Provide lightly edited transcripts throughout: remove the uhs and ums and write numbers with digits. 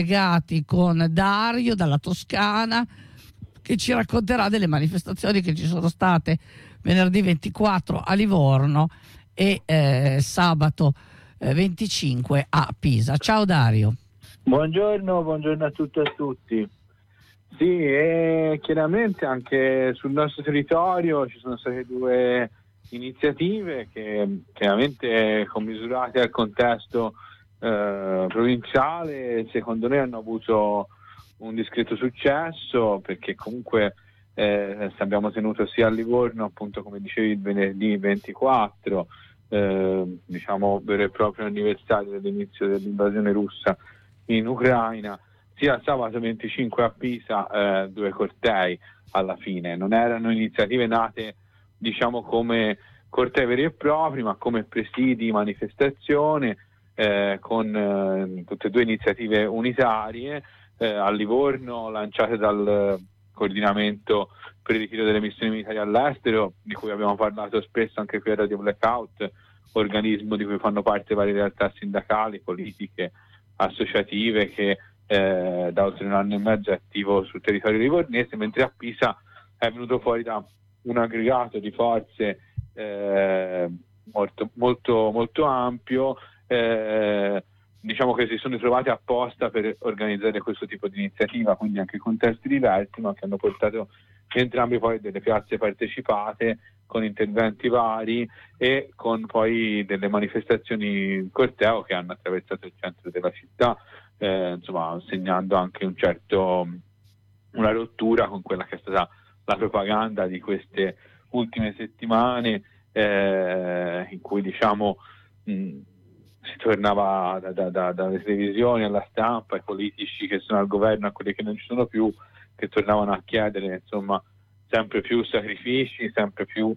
Legati con Dario dalla Toscana, che ci racconterà delle manifestazioni che ci sono state venerdì 24 a Livorno e sabato 25 a Pisa. Ciao Dario. Buongiorno a tutte e a tutti. Sì, e chiaramente anche sul nostro territorio ci sono state due iniziative che chiaramente commisurate al contesto provinciale, secondo noi hanno avuto un discreto successo, perché comunque abbiamo tenuto sia a Livorno, appunto come dicevi, il venerdì 24, diciamo vero e proprio anniversario dell'inizio dell'invasione russa in Ucraina, sia sabato 25 a Pisa, due cortei alla fine. Non erano iniziative nate, diciamo, come cortei veri e propri, ma come presidi, manifestazione, con tutte e due iniziative unitarie, a Livorno lanciate dal coordinamento per il ritiro delle missioni militari all'estero, di cui abbiamo parlato spesso anche qui a Radio Blackout, organismo di cui fanno parte varie realtà sindacali, politiche, associative, che da oltre un anno e mezzo è attivo sul territorio livornese, mentre a Pisa è venuto fuori da un aggregato di forze molto ampio, diciamo che si sono trovate apposta per organizzare questo tipo di iniziativa, quindi anche contesti diversi, ma che hanno portato entrambi poi delle piazze partecipate con interventi vari e con poi delle manifestazioni in corteo che hanno attraversato il centro della città, insomma segnando anche una rottura con quella che è stata la propaganda di queste ultime settimane, in cui diciamo si tornava dalle televisioni alla stampa, ai politici che sono al governo, a quelli che non ci sono più, che tornavano a chiedere insomma sempre più sacrifici, sempre più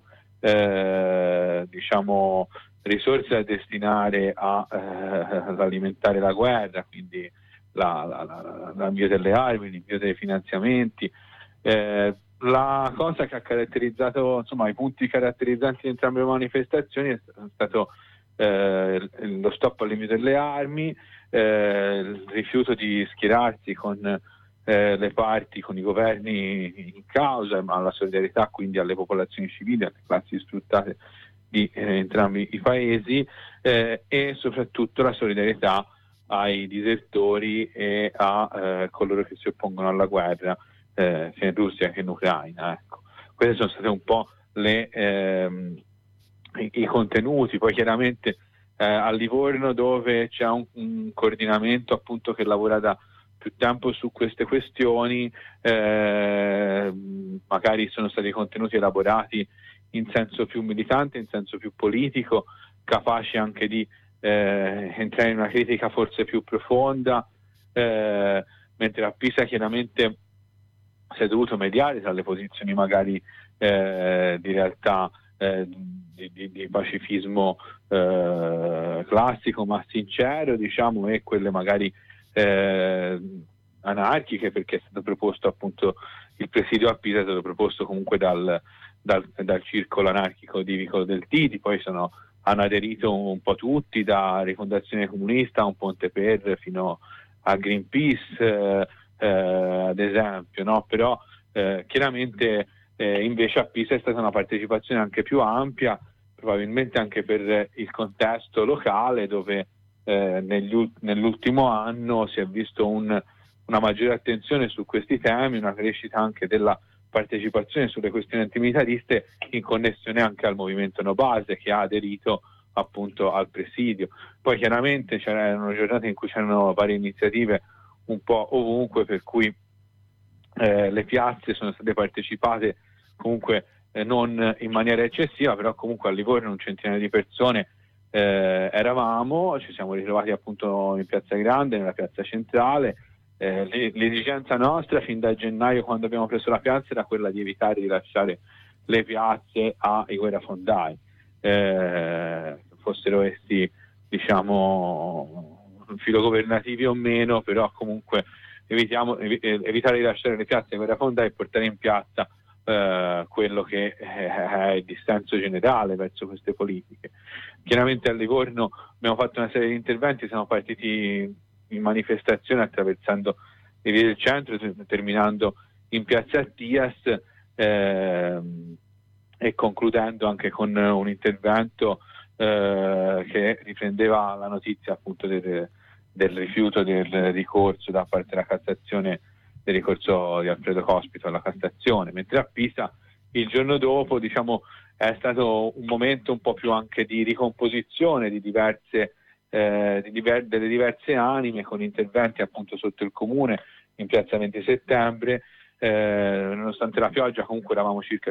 diciamo risorse da destinare ad alimentare la guerra, quindi l'invio delle armi, l'invio dei finanziamenti. La cosa che ha caratterizzato, insomma, i punti caratterizzanti di entrambe le manifestazioni è stato lo stop all'invio delle armi, il rifiuto di schierarsi con le parti, con i governi in causa, ma la solidarietà quindi alle popolazioni civili, alle classi sfruttate di entrambi i paesi, e soprattutto la solidarietà ai disertori e a coloro che si oppongono alla guerra, sia in Russia che in Ucraina. Ecco. Queste sono state un po' i contenuti. Poi chiaramente a Livorno, dove c'è un coordinamento appunto che lavora da più tempo su queste questioni, magari sono stati contenuti elaborati in senso più militante, in senso più politico, capaci anche di entrare in una critica forse più profonda, mentre a Pisa chiaramente si è dovuto mediare tra le posizioni magari di realtà di pacifismo classico ma sincero, diciamo, e quelle magari anarchiche, perché è stato proposto appunto il presidio a Pisa, è stato proposto comunque dal circolo anarchico di Vicolo del Titi, poi hanno aderito un po' tutti, da Rifondazione Comunista a Un Ponte Per fino a Greenpeace, ad esempio, no? Però chiaramente invece a Pisa è stata una partecipazione anche più ampia, probabilmente anche per il contesto locale, dove nell'ultimo anno si è visto una maggiore attenzione su questi temi, una crescita anche della partecipazione sulle questioni antimilitariste, in connessione anche al movimento No Base, che ha aderito appunto al presidio. Poi chiaramente c'erano giornate in cui c'erano varie iniziative un po' ovunque, per cui le piazze sono state partecipate comunque non in maniera eccessiva, però comunque a Livorno un centinaio di persone eravamo, ci siamo ritrovati appunto in Piazza Grande, nella piazza centrale. L'esigenza nostra fin da gennaio, quando abbiamo preso la piazza, era quella di evitare di lasciare le piazze ai guerrafondai, fossero essi diciamo filogovernativi o meno, però comunque evitare di lasciare le piazze ai guerrafondai e portare in piazza quello che è il dissenso generale verso queste politiche. Chiaramente a Livorno abbiamo fatto una serie di interventi, siamo partiti in manifestazione attraversando le vie del centro, terminando in piazza Attias e concludendo anche con un intervento che riprendeva la notizia appunto del rifiuto del ricorso da parte della Cassazione, del ricorso di Alfredo Cospito alla Cassazione, mentre a Pisa il giorno dopo, diciamo, è stato un momento un po' più anche di ricomposizione di delle diverse anime, con interventi appunto sotto il comune in piazza 20 settembre. Nonostante la pioggia comunque eravamo circa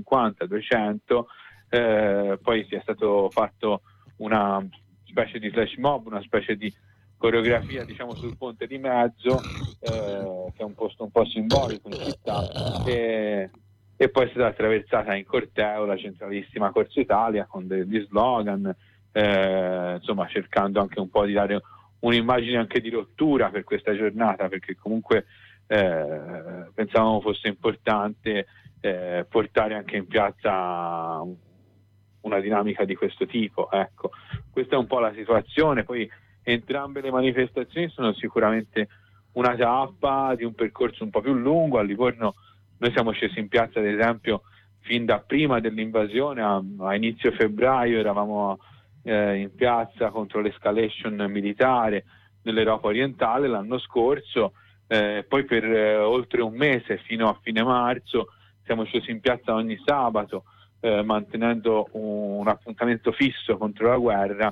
150-200, poi è stato fatto una specie di flash mob, una specie di coreografia, diciamo, sul ponte di mezzo, che è un posto un po' simbolico in città, e poi è stata attraversata in corteo la centralissima Corso Italia con degli slogan, insomma, cercando anche un po' di dare un'immagine anche di rottura per questa giornata, perché comunque pensavamo fosse importante portare anche in piazza una dinamica di questo tipo. Ecco, questa è un po' la situazione. Poi entrambe le manifestazioni sono sicuramente una tappa di un percorso un po' più lungo. A Livorno noi siamo scesi in piazza, ad esempio, fin da prima dell'invasione, a inizio febbraio eravamo in piazza contro l'escalation militare nell'Europa orientale l'anno scorso, poi per oltre un mese, fino a fine marzo, siamo scesi in piazza ogni sabato, mantenendo un appuntamento fisso contro la guerra,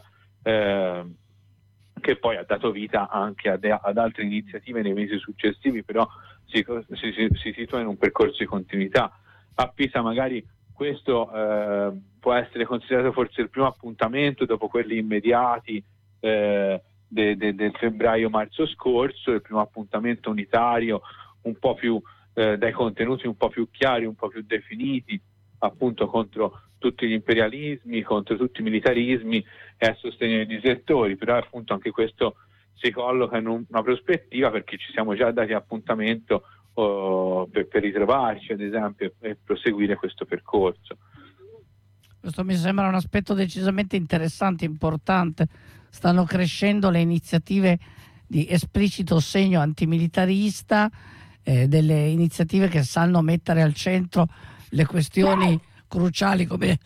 che poi ha dato vita anche ad altre iniziative nei mesi successivi, però si situa in un percorso di continuità. A Pisa magari questo può essere considerato forse il primo appuntamento dopo quelli immediati del febbraio-marzo scorso, il primo appuntamento unitario, un po' più dai contenuti un po' più chiari, un po' più definiti, appunto contro tutti gli imperialismi, contro tutti i militarismi e a sostegno dei disertori. Però appunto anche questo si colloca in una prospettiva, perché ci siamo già dati appuntamento per ritrovarci, ad esempio, e proseguire questo percorso. Questo mi sembra un aspetto decisamente interessante, importante. Stanno crescendo le iniziative di esplicito segno antimilitarista, delle iniziative che sanno mettere al centro le questioni cruciali come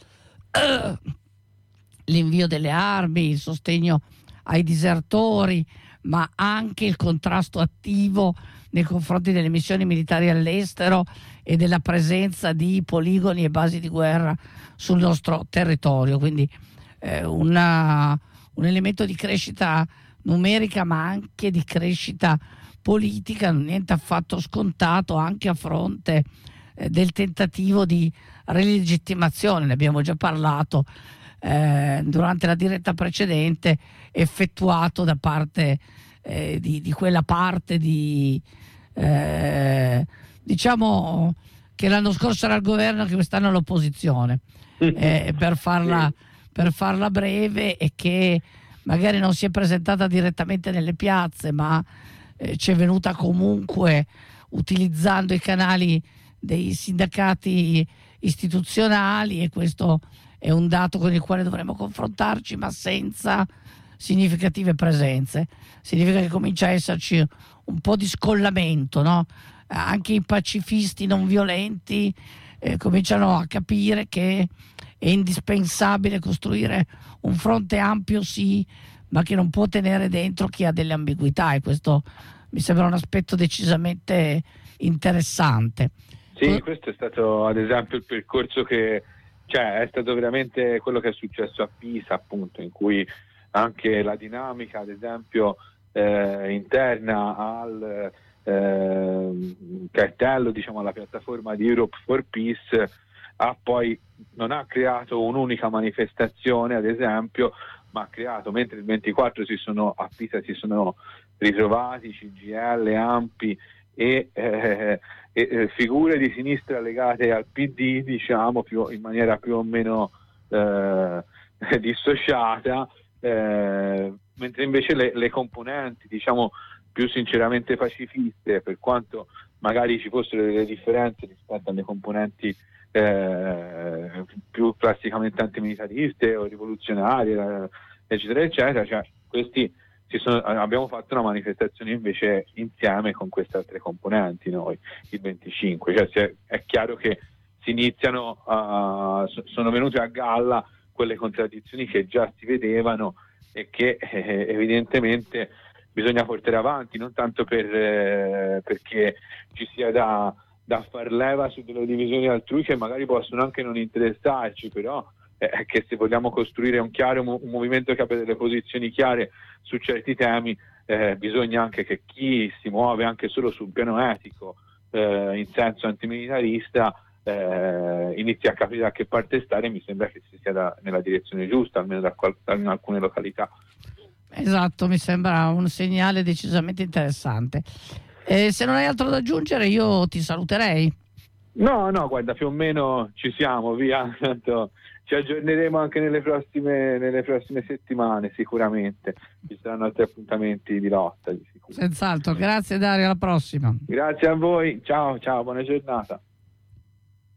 l'invio delle armi, il sostegno ai disertori, ma anche il contrasto attivo nei confronti delle missioni militari all'estero e della presenza di poligoni e basi di guerra sul nostro territorio. Quindi un elemento di crescita numerica, ma anche di crescita politica, niente affatto scontato, anche a fronte del tentativo di rilegittimazione, ne abbiamo già parlato durante la diretta precedente, effettuato da parte di quella parte diciamo che l'anno scorso era al governo, che quest'anno è all'opposizione, per farla breve, e che magari non si è presentata direttamente nelle piazze, ma ci è venuta comunque utilizzando i canali dei sindacati istituzionali, e questo è un dato con il quale dovremo confrontarci, ma senza significative presenze. Significa che comincia a esserci un po' di scollamento, no? Anche i pacifisti non violenti cominciano a capire che è indispensabile costruire un fronte ampio, sì, ma che non può tenere dentro chi ha delle ambiguità, e questo mi sembra un aspetto decisamente interessante. Sì, questo è stato ad esempio il percorso che, cioè, è stato veramente quello che è successo a Pisa, appunto, in cui anche la dinamica, ad esempio, interna al cartello, diciamo, alla piattaforma di Europe for Peace, non ha creato un'unica manifestazione, ad esempio, ma ha creato, mentre il 24 a Pisa si sono ritrovati CGIL, ANPI e figure di sinistra legate al PD, diciamo, in maniera più o meno dissociata, mentre invece le componenti, diciamo, più sinceramente pacifiste, per quanto magari ci fossero delle differenze rispetto alle componenti più classicamente antimilitariste o rivoluzionarie, eccetera eccetera, cioè questi abbiamo fatto una manifestazione invece insieme con queste altre componenti noi, il 25, cioè è chiaro che si iniziano sono venute a galla quelle contraddizioni che già si vedevano e che evidentemente bisogna portare avanti, non tanto perché ci sia da far leva su delle divisioni altrui che magari possono anche non interessarci, però che se vogliamo costruire un movimento che abbia delle posizioni chiare su certi temi, bisogna anche che chi si muove anche solo sul piano etico in senso antimilitarista inizi a capire da che parte stare. Mi sembra che si sia nella direzione giusta, almeno in alcune località. Esatto, mi sembra un segnale decisamente interessante. Se non hai altro da aggiungere io ti saluterei. No, guarda, più o meno ci siamo, via. Tanto ci aggiorneremo anche nelle prossime settimane, sicuramente. Ci saranno altri appuntamenti di lotta, di sicuro. Senz'altro, grazie Dario, alla prossima. Grazie a voi, ciao, buona giornata.